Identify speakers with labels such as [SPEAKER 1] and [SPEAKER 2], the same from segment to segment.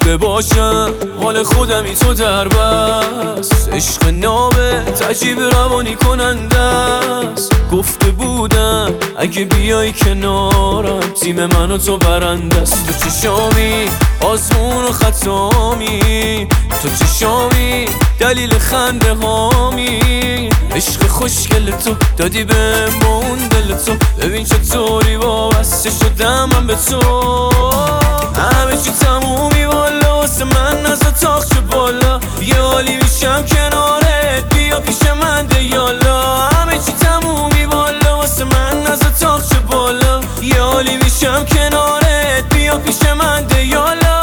[SPEAKER 1] دیده باشم حال خودمی تو در بس. عشق نابت عجیب روانی کننده است. گفته بودم اگه بیای کنارم تیم من و تو برنده است. تو چشامی آزمون و خطامی، تو چشامی دلیل خنده هامی. عشق خوشگل تو دادی بهم با اون دل تو، ببین چطوری وابسته شدم من به تو. همه چی تمومی والا واسه من نزا تاخ شو بالا. یه حالی میشم کنارت بیا پیش من ده یالا. همه چی تمومی والا واسه من نزا تاخ شو بالا. یه حالی میشم کنارت بیا پیش من ده یالا.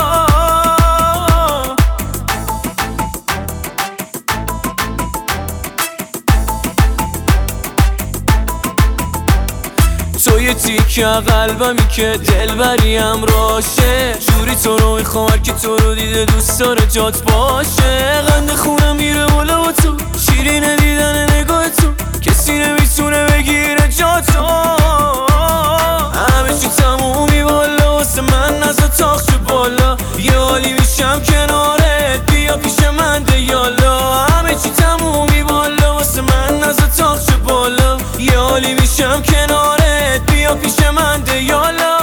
[SPEAKER 1] تو یه تیکه قلبمی که دلبریم راشه. جوری تو رو میخوام که تو رو دیده دوست داره جات باشه. قند خونم میره بالا و تو شیرین دیدن نگاه تو، کسی نمیتونه بگیره جاتو. همه چی تمومی والا واسه من نزا تاخ شو بالا. یه حالی میشم کنارت بیا پیش من ده یالا. همه چی تمومی والا واسه من نزا تاخ شو بالا. یه حالی میشم کنارت بیا پیش من ده یالا.